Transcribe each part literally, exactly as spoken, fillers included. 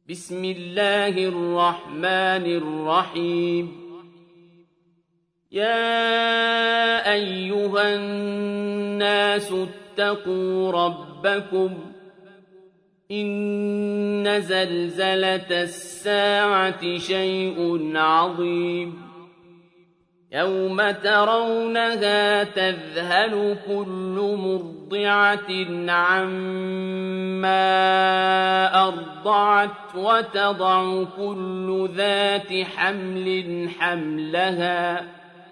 بسم الله الرحمن الرحيم يا أيها الناس اتقوا ربكم إن زلزلة الساعة شيء عظيم يوم ترونها تذهل كل مرضعة عما أرضعت وتضع كل ذات حمل حملها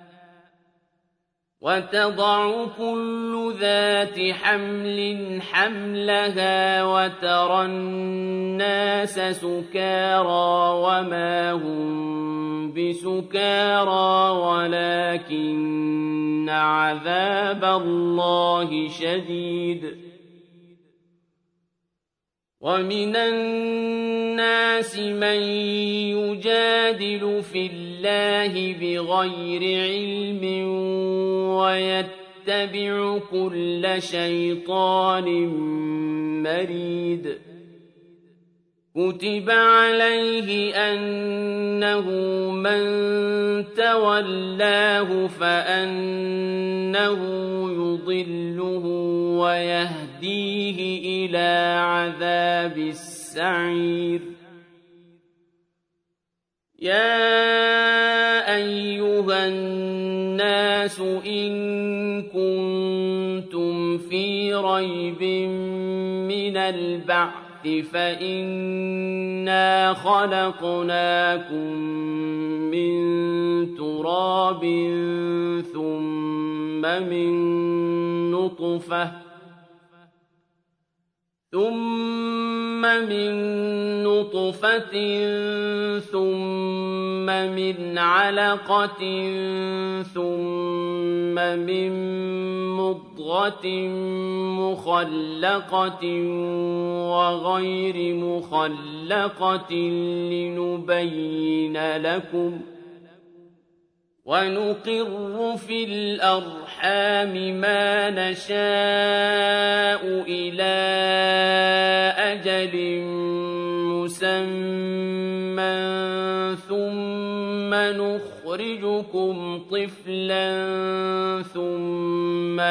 وتضع كل ذات حمل حملها وترى الناس سكارى وما هم بسكارى ولكن عذاب الله شديد ومن الناس من يجادل في الله بغير علم ويتبع كل شيطان مريد كتب عليه أنه من تولاه فأنه يضله ويهديه إلى عذاب السعير يا أيها الناس إن كنتم في ريب من البعث فإنا خلقناكم من تراب ثم من نطفة ثم من نطفة ثم من علقة ثم من مضغة مخلقة وغير مخلقة لنبين لكم ونقر في الأرحام ما نشاء إلى أجل مسمى ثم نخرجكم طفلا ثم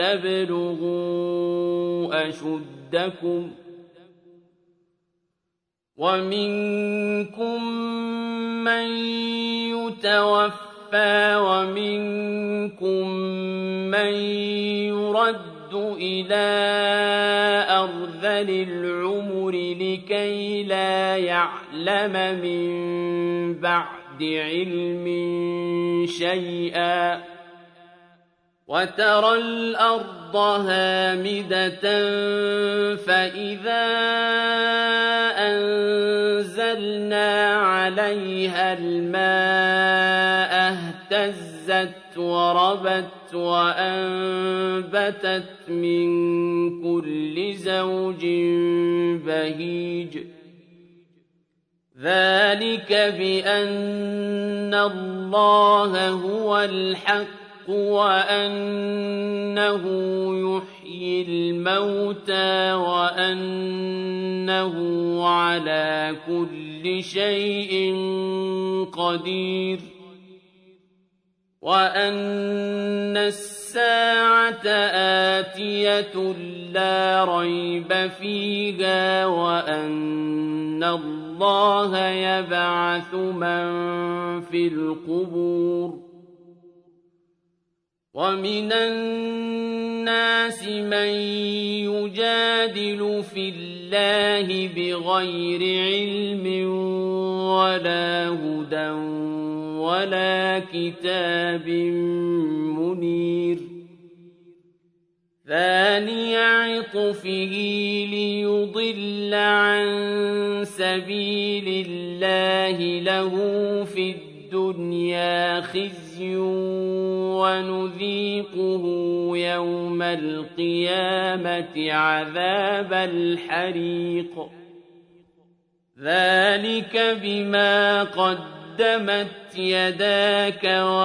لتبلغوا أشدكم ومنكم من يتوفى ومنكم من يرد إلى أرذل العمر لكي لا يعلم من بعد علم شيئا وترى الأرض هامدة فإذا أنزلنا عليها الماء اهتزت وربت وأنبتت من كل زوج بهيج ذلك بأن الله هو الحق وأنه يحيي الموتى وأنه على كل شيء قدير وأن الساعة آتية لا ريب فيها وأن الله يبعث من في القبور ومن الناس من يجادل في الله بغير علم ولا هدى ولا كتاب منير ثاني عطفه ليضل عن سبيل الله له في الدنيا خزي ونذيقه يوم القيامة عذاب الحريق ذلك بما قدمت يداك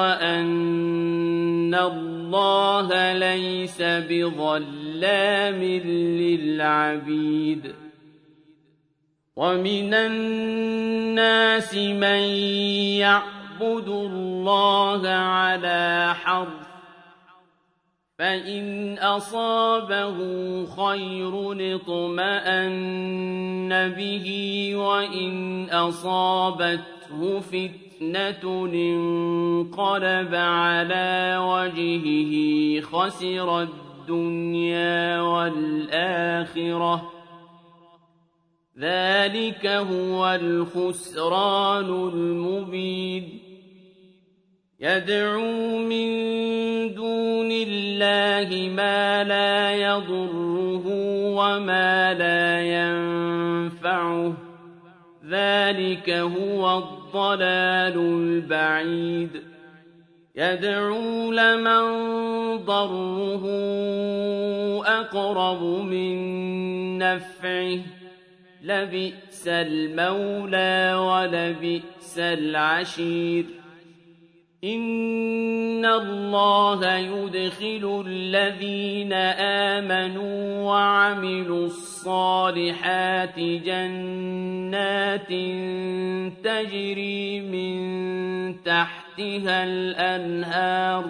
وأن الله ليس بظلام للعبيد وَمِنَ النَّاسِ مَن يَعْبُدُ اللَّهَ عَلَىٰ حَرْفٍ ۖ فَإِنْ أَصَابَهُ خَيْرٌ اطْمَأَنَّ بِهِ وَإِنْ أَصَابَتْهُ فِتْنَةٌ انقَلَبَ عَلَىٰ وَجْهِهِ خَسِرَ الدُّنْيَا وَالْآخِرَةَ ۚ ذَٰلِكَ هُوَ الْخُسْرَانُ الْمُبِينُ يَدْعُو مِن دُونِ اللَّهِ مَا لَا يَضُرُّهُ وَمَا لَا يَنفَعُهُ ۚ ذَٰلِكَ هُوَ الضَّلَالُ الْبَعِيدُ يَدْعُو لَمَن ضَرُّهُ أَقْرَبُ مِن نَّفْعِهِ ۚ لَبِئْسَ الْمَوْلَىٰ وَلَبِئْسَ الْعَشِيرُ إِنَّ اللَّهَ يُدْخِلُ الَّذِينَ آمَنُوا وَعَمِلُوا الصَّالِحَاتِ جَنَّاتٍ تَجْرِي مِن تَحْتِهَا الْأَنْهَارُ ۚ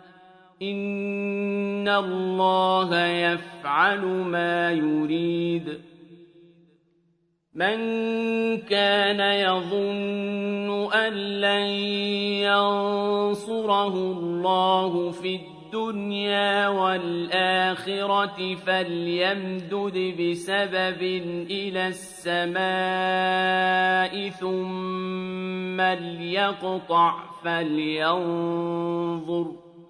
إِنَّ اللَّهَ يَفْعَلُ مَا يُرِيدُ مَن كَانَ يَظُنُّ أَن لَّن يَنصُرَهُ اللَّهُ فِي الدُّنْيَا وَالْآخِرَةِ فَلْيَمْدُدْ بِسَبَبٍ إِلَى السَّمَاءِ ثُمَّ لْيَقْطَعْ فَلْيَنظُرْ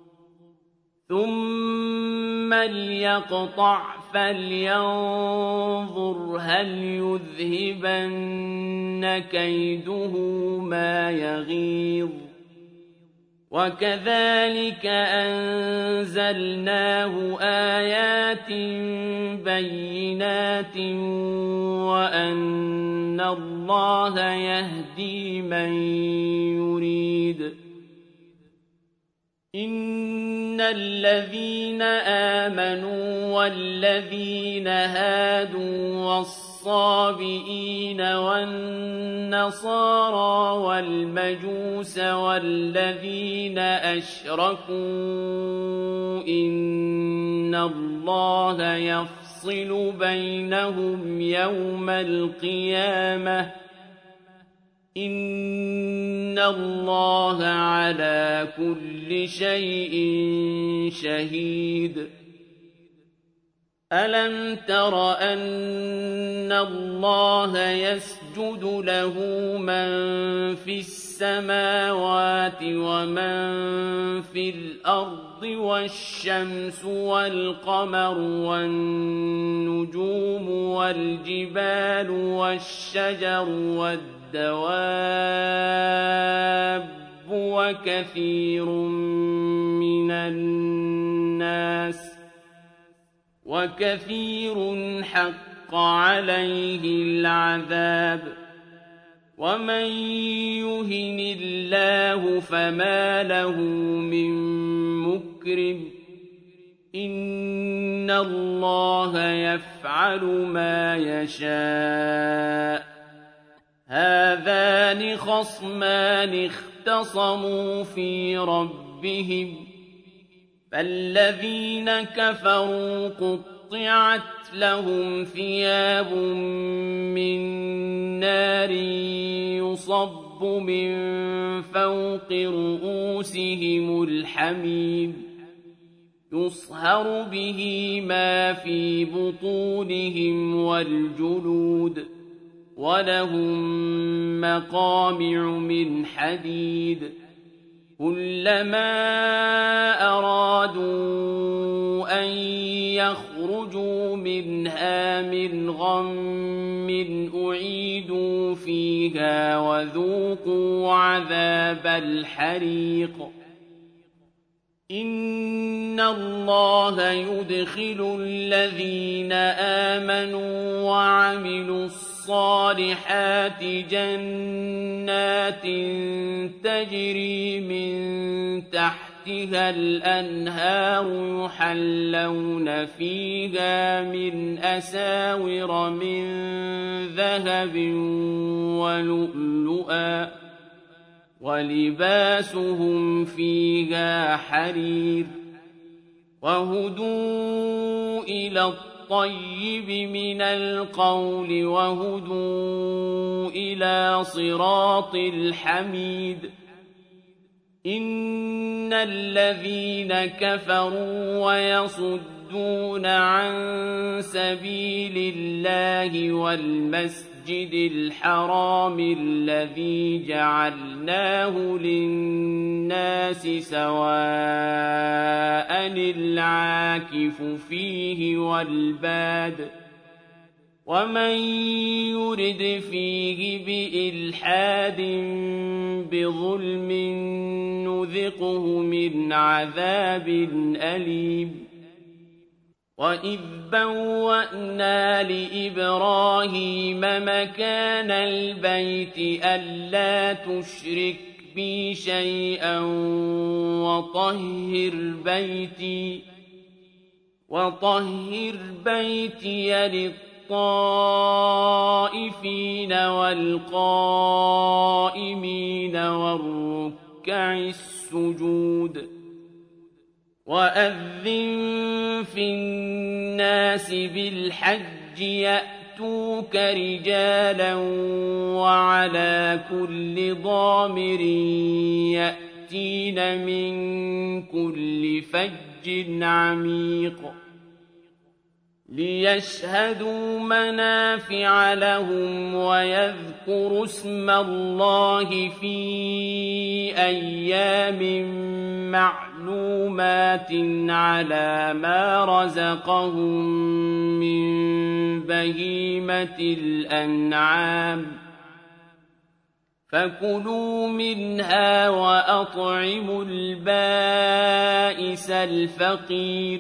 ثُمَّ لْيَقْطَعْ فَلْيَنظُرْ هَلْ يُذْهِبَنَّ كَيْدُهُ مَا يَغِيظُ وَكَذَٰلِكَ أَنزَلْنَاهُ آيَاتٍ بَيِّنَاتٍ وَأَنَّ اللَّهَ يَهْدِي مَن يُرِيدُ إِنَّ الَّذِينَ آمَنُوا وَالَّذِينَ هَادُوا وَالصَّابِئِينَ وَالنَّصَارَىٰ وَالْمَجُوسَ وَالَّذِينَ أَشْرَكُوا إِنَّ اللَّهَ يَفْصِلُ بَيْنَهُمْ يَوْمَ الْقِيَامَةِ ۚ إِنَّ اللَّهَ عَلَىٰ كُلِّ شَيْءٍ شَهِيدٌ أَلَمْ تَرَ أَنَّ اللَّهَ يَسْجُدُ لَهُ مَن فِي السَّمَاوَاتِ وَمَن فِي الْأَرْضِ وَالشَّمْسُ وَالْقَمَرُ وَالنُّجُومُ وَالْجِبَالُ وَالشَّجَرُ وَالدَّوَابُّ وَكَثِيرٌ مِّنَ النَّاسِ وَكَثِيرٌ حَقَّ عَلَيْهِ الْعَذَابُ وَمَن يُهِنِ اللَّهُ فَمَا لَهُ مِن مُّكْرِمٍ إِنَّ اللَّهَ يَفْعَلُ مَا يَشَاءُ هَٰذَانِ خَصْمَانِ اخْتَصَمُوا فِي رَبِّهِمْ فَالَّذِينَ كَفَرُوا قُطِّعَتْ لَهُمْ ثِيَابٌ مِّن نَّارٍ يُصَبُّ مِن فَوْقِ رُءُوسِهِمُ الْحَمِيمُ يُصْهَرُ بِهِ مَا فِي بُطُونِهِمْ وَالْجُلُودُ وَلَهُم مَّقَامِعُ مِنْ حَدِيدٍ كُلَّمَا أَرَادُوا أَن يَخْرُجُوا مِنْهَا مِنْ غَمٍّ أُعِيدُوا فِيهَا وَذُوقُوا عَذَابَ الْحَرِيقِ إِنَّ اللَّهَ يُدْخِلُ الَّذِينَ آمَنُوا وَعَمِلُوا الصَّالِحَاتِ جَنَّاتٍ تَجْرِي مِن تَحْتِهَا تحتها الأنهار يحلون فيها من أساور من ذهب ولؤلؤا ولباسهم فيها حرير وهدوا إلى الطيب من القول وهدوا إلى صراط الحميد إن الذين كفروا ويصدون عن سبيل الله والمسجد الحرام الذي جعلناه للناس سواء العاكف فيه والباد ومن يرد فيه بإلحاد بظلم نذقه من عذاب أليم وإذ بوأنا لإبراهيم مكان البيت ألا تشرك بي شيئا وطهر بيتي وطهر بيتي للطائفين والقائمين والركع السجود وأذن في الناس بالحج يأتوك رجالا وعلى كل ضامر يأتين من كل فج عميق ليشهدوا منافع لهم ويذكروا اسم الله في أيام معلومات على ما رزقهم من بهيمة الأنعام فكلوا منها وأطعموا البائس الفقير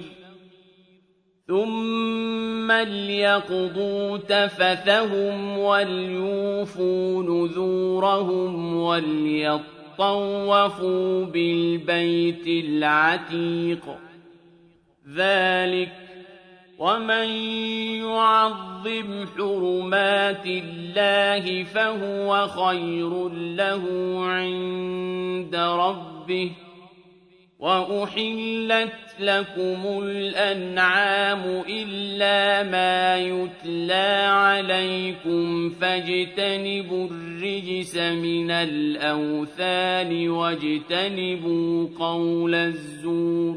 ثم ليقضوا تفثهم وليوفوا نذورهم وليطوفوا بالبيت العتيق ذلك ومن يعظم حرمات الله فهو خير له عند ربه وأحلت لكم الأنعام إلا ما يتلى عليكم فاجتنبوا الرجس من الأوثان واجتنبوا قول الزور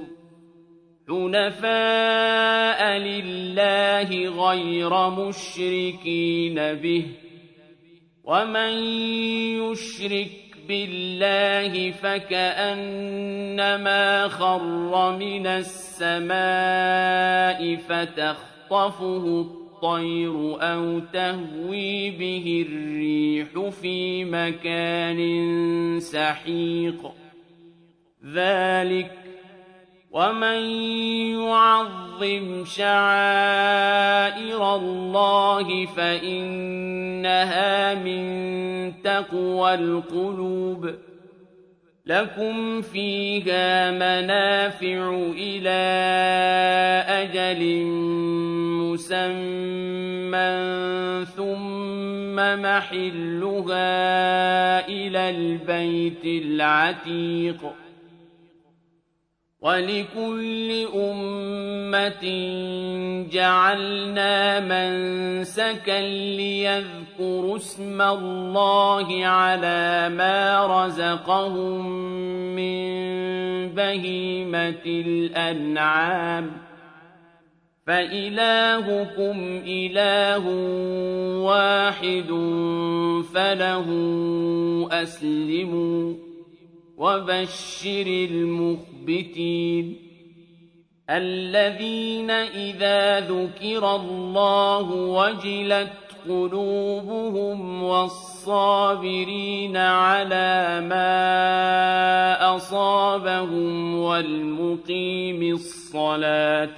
حنفاء لله غير مشركين به ومن يشرك بالله فكأنما خر من السماء فتخطفه الطير أو تهوي به الريح في مكان سحيق ذلك ومن يعظم شعائر الله فإنها من تقوى القلوب لكم فيها منافع إلى أجل مسمى ثم محلها إلى البيت العتيق ولكل أمة جعلنا منسكا ليذكروا اسم الله على ما رزقهم من بهيمة الأنعام فإلهكم إله واحد فله أسلموا وبشر المخبتين الذين إذا ذكر الله وجلت قلوبهم والصابرين على ما أصابهم والمقيم الصلاة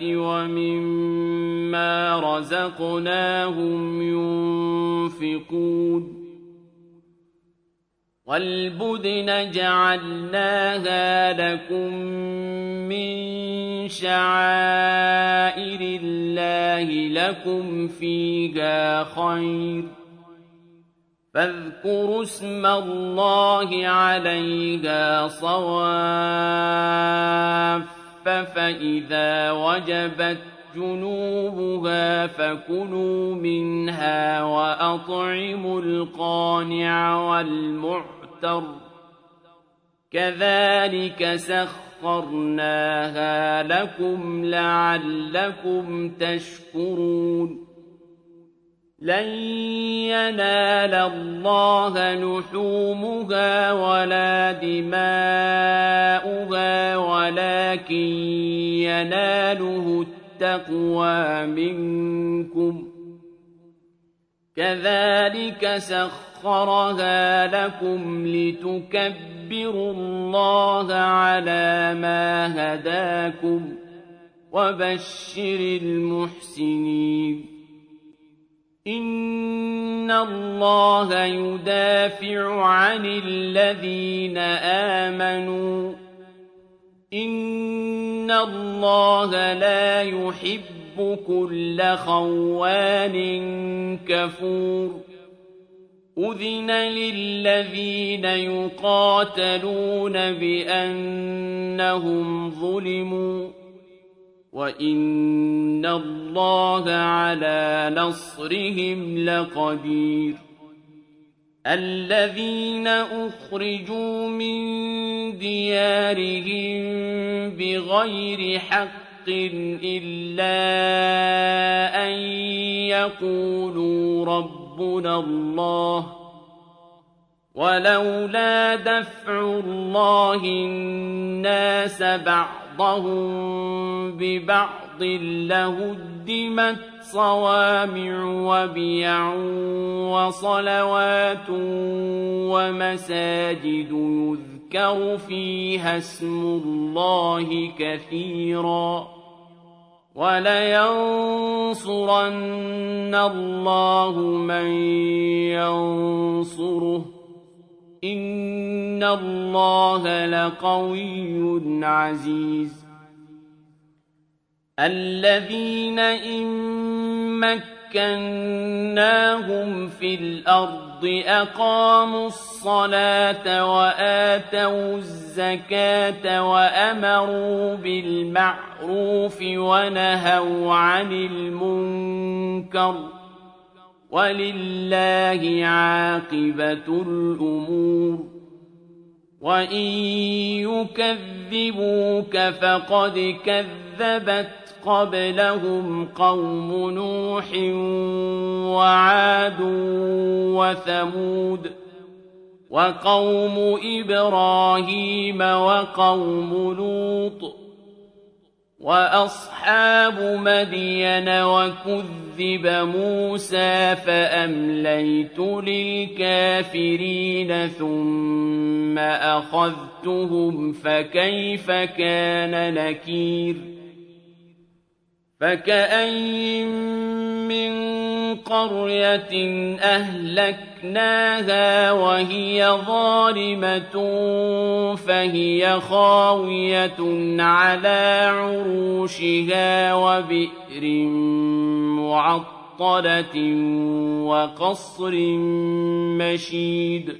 ومما رزقناهم ينفقون وَالْبُدْنَ جَعَلْنَاهَا لَكُم مِّن شَعَائِرِ اللَّهِ لَكُمْ فِيهَا خَيْرٌ ۖ فاذكروا اسم الله عليها صواف فإذا وجبت جنوبها فكلوا منها وأطعموا القانع والمعتر كذلك سخرناها لكم لعلكم تشكرون لن ينال الله لحومها ولا دماؤها ولكن يناله التقوى منكم كذلك سخرها لكم لتكبروا الله على ما هداكم وبشر المحسنين إن الله يدافع عن الذين آمنوا إن الله لا يحب كل خوان كفور أذن للذين يقاتلون بأنهم ظلموا وَإِنَّ اللَّهَ عَلَىٰ نَصْرِهِمْ لَقَدِيرٌ الَّذِينَ أُخْرِجُوا مِن دِيَارِهِم بِغَيْرِ حَقٍّ إِلَّا أَن يَقُولُوا رَبُّنَا اللَّهُ وَلَوْلَا دَفْعُ اللَّهِ النَّاسَ بَعْضَهُم ببعض لهدمت صوامع وبيع وصلوات ومساجد يذكر فيها اسم الله كثيرا ولينصرن الله من ينصره إن الله لقوي عزيز الذين إن مكناهم في الأرض أقاموا الصلاة وآتوا الزكاة وأمروا بالمعروف ونهوا عن المنكر ولله عاقبة الأمور وإن يكذبوك فقد كذبت قبلهم قوم نوح وعاد وثمود وقوم إبراهيم وقوم لوط وأصحاب مدين وكذب موسى فأمليت للكافرين ثم أخذتهم فكيف كان نكير فكأين من قرية أهلكناها وهي ظالمة فهي خاوية على عروشها وبئر معطلة وقصر مشيد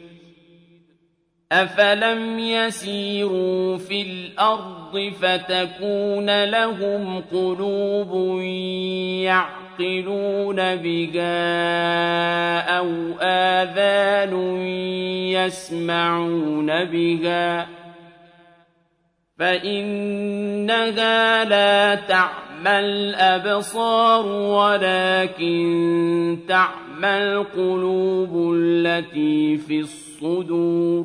أفلم يسيروا في الأرض فتكون لهم قلوب يعقلون بها أو آذان يسمعون بها فإنها لا تعمى الأبصار ولكن تعمى القلوب التي في الصدور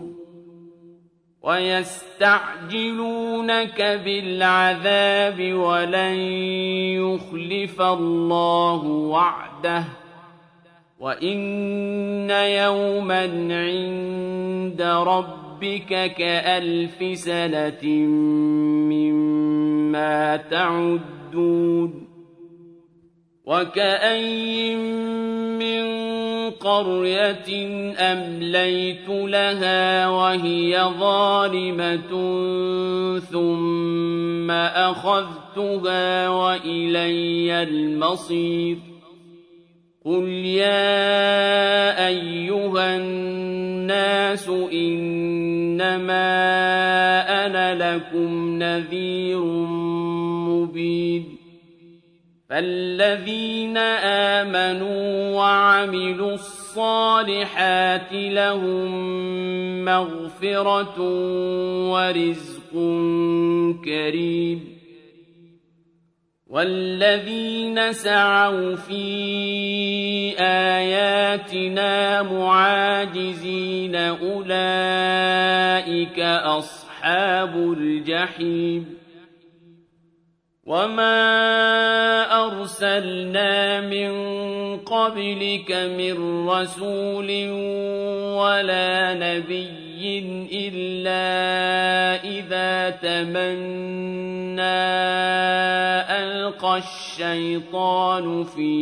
ويستعجلونك بالعذاب ولن يخلف الله وعده وإن يوما عند ربك كألف سنة مما تعدون وكأين من قرية أمليت لها وهي ظالمة ثم أخذتها وإلي المصير قل يا أيها الناس إنما أنا لكم نذير مبين فالذين آمنوا وعملوا الصالحات لهم مغفرة ورزق كريم والذين سعوا في آياتنا معاجزين أولئك أصحاب الجحيم وما أرسلنا من قبلك من رسول ولا نبي إلا إذا تمنى ألقى الشيطان في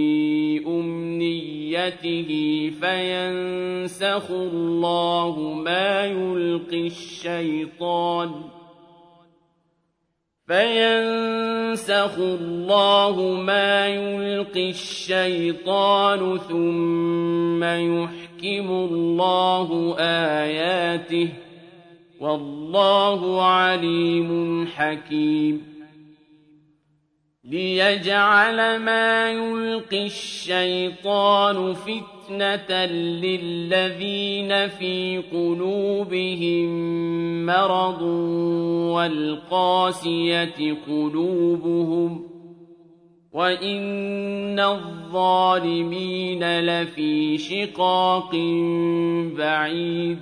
أمنيته فينسخ الله ما يلقي الشيطان فينسخ الله ما يلقي الشيطان ثم يحكم الله آياته والله عليم حكيم ليجعل ما يلقي الشيطان فتنة للذين في قلوبهم مرض والقاسية قلوبهم وإن الظالمين لفي شقاق بعيد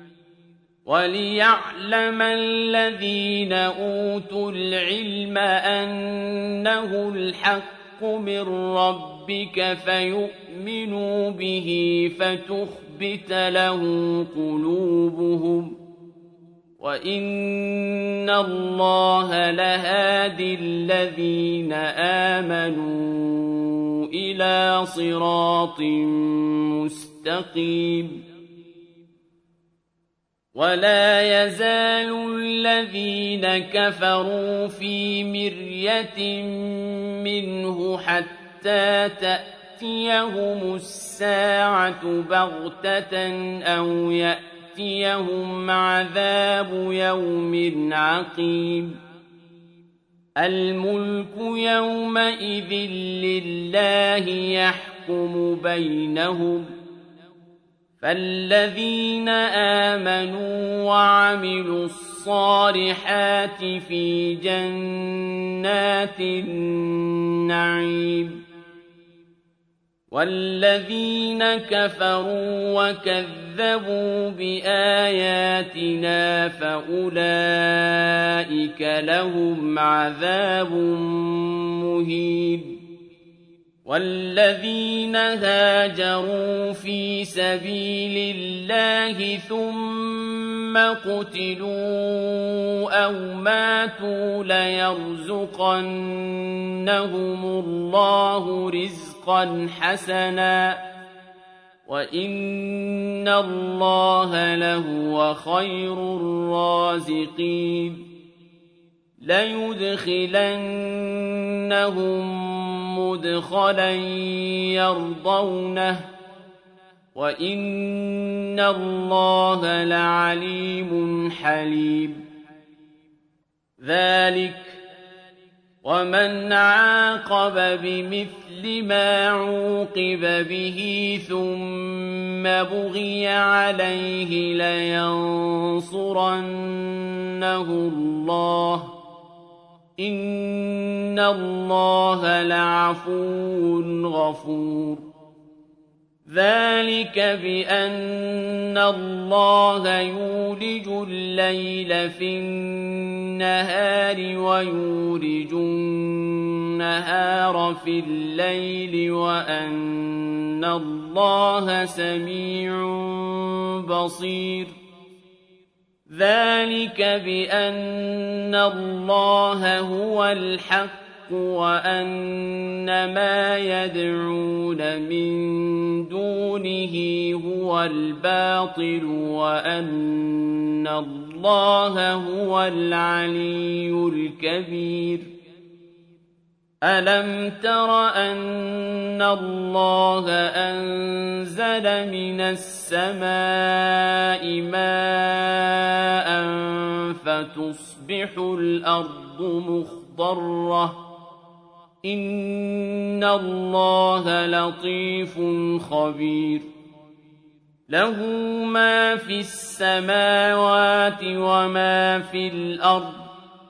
وليعلم الذين أوتوا العلم أنه الحق من ربك فيؤمنوا به فتخبت له قلوبهم وإن الله لهادي الذين آمنوا إلى صراط مستقيم ولا يزال الذين كفروا في مرية منه حتى تأتيهم الساعة بغتة أو يأتيهم عذاب يوم عقيم الملك يومئذ لله يحكم بينهم فالذين آمنوا وعملوا الصالحات في جنات النعيم والذين كفروا وكذبوا بآياتنا فأولئك لهم عذاب مهين والذين هاجروا في سبيل الله ثم قتلوا أو ماتوا ليرزقنهم الله رزقا حسنا وإن الله لهو خير الرازقين ليدخلنهم مدخلا يرضونه وإن الله لعليم حليم ذلك ومن عاقب بمثل ما عوقب به ثم بغي عليه لينصرنه الله إن الله لعفو غفور ذلك بأن الله يولج الليل في النهار ويولج النهار في الليل وأن الله سميع بصير ذلك بأن الله هو الحق وأن ما يدعون من دونه هو الباطل وأن الله هو العلي الكبير ألم تر أن الله أنزل من السماء ماء فتصبح الأرض مخضرة إن الله لطيف خبير له ما في السماوات وما في الأرض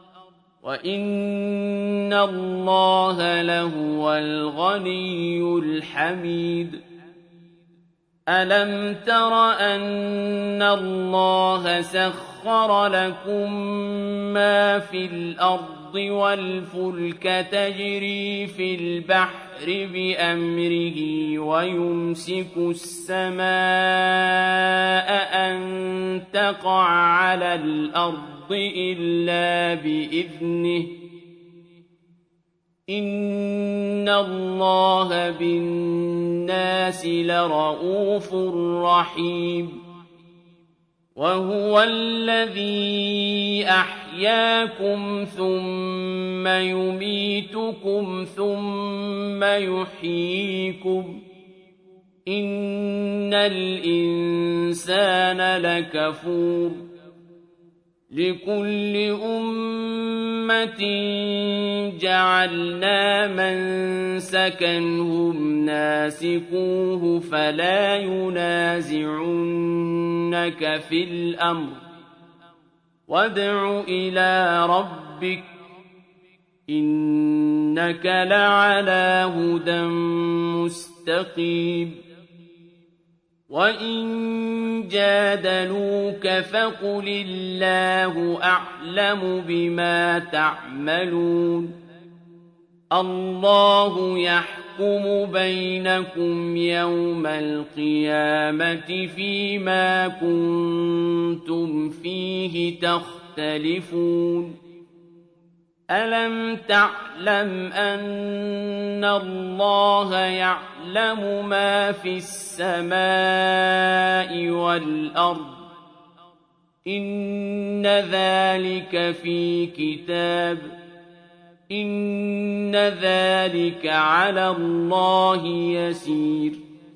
وَإِنَّ اللَّهَ لَهُوَ الْغَنِيُّ الْحَمِيدُ أَلَمْ تَرَ أَنَّ اللَّهَ سَخَّرَ لَكُم مَّا فِي الْأَرْضِ وَالْفُلْكَ تَجْرِي فِي الْبَحْرِ بِأَمْرِهِ وَيُمْسِكُ السَّمَاءَ أَن تَقَعَ عَلَى الْأَرْضِ إلا بإذنه إن الله بالناس لرءوف رحيم وهو الذي أحياكم ثم يميتكم ثم يحييكم إن الإنسان لكفور لكل أمة جعلنا منسكا هم ناسكوه فلا ينازعنك في الأمر وادع إلى ربك إنك لعلى هدى مستقيم وَإِن جَادَلُوكَ فَقُلِ اللَّهُ أَعْلَمُ بِمَا تَعْمَلُونَ اللَّهُ يَحْكُمُ بَيْنَكُمْ يَوْمَ الْقِيَامَةِ فِيمَا كُنتُمْ فِيهِ تَخْتَلِفُونَ أَلَمْ تَعْلَمْ أَنَّ اللَّهَ يَعْلَمُ مَا فِي السَّمَاءِ وَالْأَرْضِ إِنَّ ذَلِكَ فِي كِتَابٍ إِنَّ ذَلِكَ عَلَى اللَّهِ يَسِيرٌ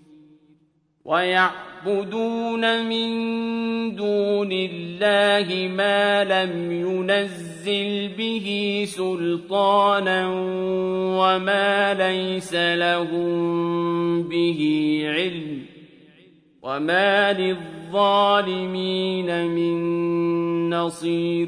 وَيَعْبُدُونَ مِن دُونِ اللَّهِ مَا لَمْ يُنَزِّلْ بِهِ سُلْطَانًا وَمَا لَيْسَ لَهُم بِهِ عِلْمٌ وَمَا لِلظَّالِمِينَ مِن نَّصِيرٍ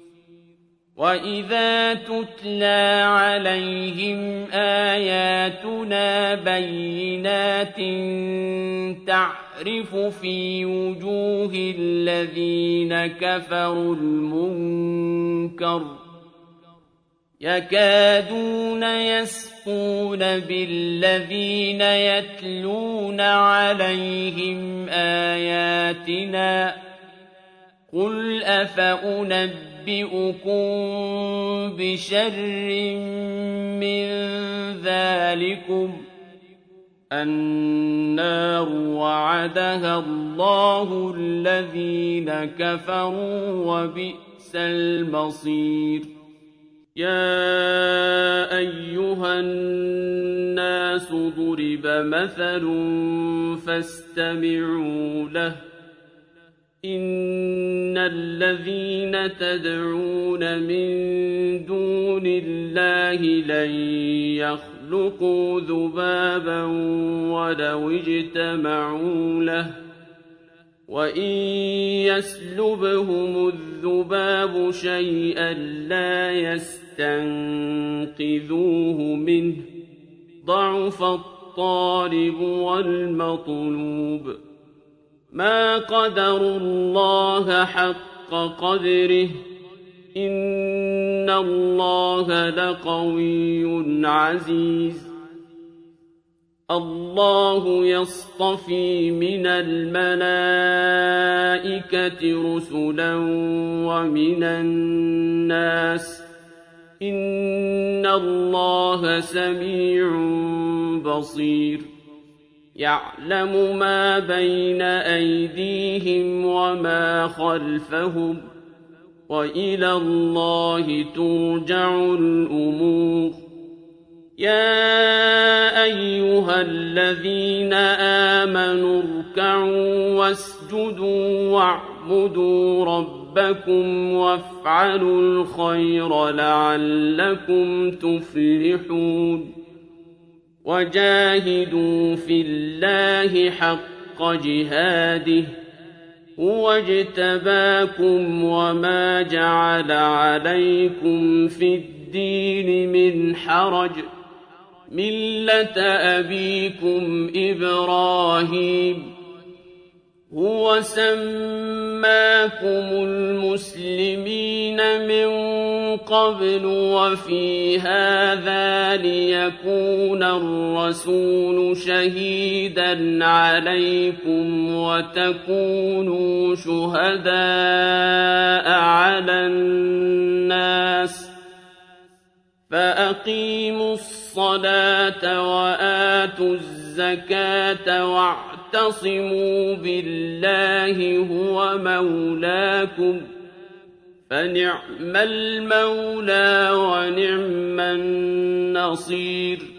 وَإِذَا تُتْلَىٰ عَلَيْهِمْ آيَاتُنَا بَيِّنَاتٍ تَعْرِفُ فِي وُجُوهِ الَّذِينَ كَفَرُوا الْمُنكَرَ يَكَادُونَ يَسْطُونَ بِالَّذِينَ يَتْلُونَ عَلَيْهِمْ آيَاتِنَا قُلْ أَفَأُنَبِّئُكُم بِشَرٍّ مِّن ذَٰلِكُمُ النَّارُ وَعَدَهَا اللَّهُ الَّذِينَ كَفَرُوا وَبِئْسَ الْمَصِيرُ يَا أَيُّهَا النَّاسُ ضُرِبَ مَثَلٌ فَاسْتَمِعُوا لَهُ إِنَّ الَّذِينَ تَدْعُونَ مِن دُونِ اللَّهِ لَن يَخْلُقُوا ذُبَابًا وَلَوِ اجْتَمَعُوا لَهُ وَإِن يَسْلُبْهُمُ الذُّبَابُ شَيْئًا لَّا يَسْتَنقِذُوهُ مِنْهُ ضَعُفَ الطَّالِبُ وَالْمَطْلُوبُ مَا قَدَرُوا اللَّهَ حَقَّ قَدْرِهِ إِنَّ اللَّهَ لَقَوِيٌّ عَزِيزٌ اللَّهُ يَصْطَفِي مِنَ الْمَلَائِكَةِ رُسُلًا وَمِنَ النَّاسِ إِنَّ اللَّهَ سَمِيعٌ بَصِيرٌ يَعْلَمُ مَا بَيْنَ أَيْدِيهِمْ وَمَا خَلْفَهُمْ وَإِلَى اللَّهِ تُرْجَعُ الْأُمُورُ يَا أَيُّهَا الَّذِينَ آمَنُوا ارْكَعُوا وَاسْجُدُوا وَاعْبُدُوا رَبَّكُمْ وَافْعَلُوا الْخَيْرَ لَعَلَّكُمْ تُفْلِحُونَ وَجَاهِدُوا فِي اللَّهِ حَقَّ جِهَادِهِ هُوَ اجْتَبَاكُمْ وَمَا جَعَلَ عَلَيْكُمْ فِي الدِّينِ مِنْ حَرَجٍ مِلَّةَ أَبِيكُمْ إِبْرَاهِيمَ هُوَ سَمَّاكُمُ الْمُسْلِمِينَ مِنْ قَبْلُ وَفِي هَذَا لِيَكُونَ الرَّسُولُ شَهِيدًا عَلَيْكُمْ وَتَكُونُوا شُهَدَاءَ عَلَى النَّاسِ فَأَقِيمُوا الصَّلَاةَ وَآتُوا الزَّكَاةَ وَاعْتَصِمُوا بِاللَّهِ هُوَ مَوْلَاكُمْ فَنِعْمَ الْمَوْلَىٰ وَنِعْمَ النَّصِيرُ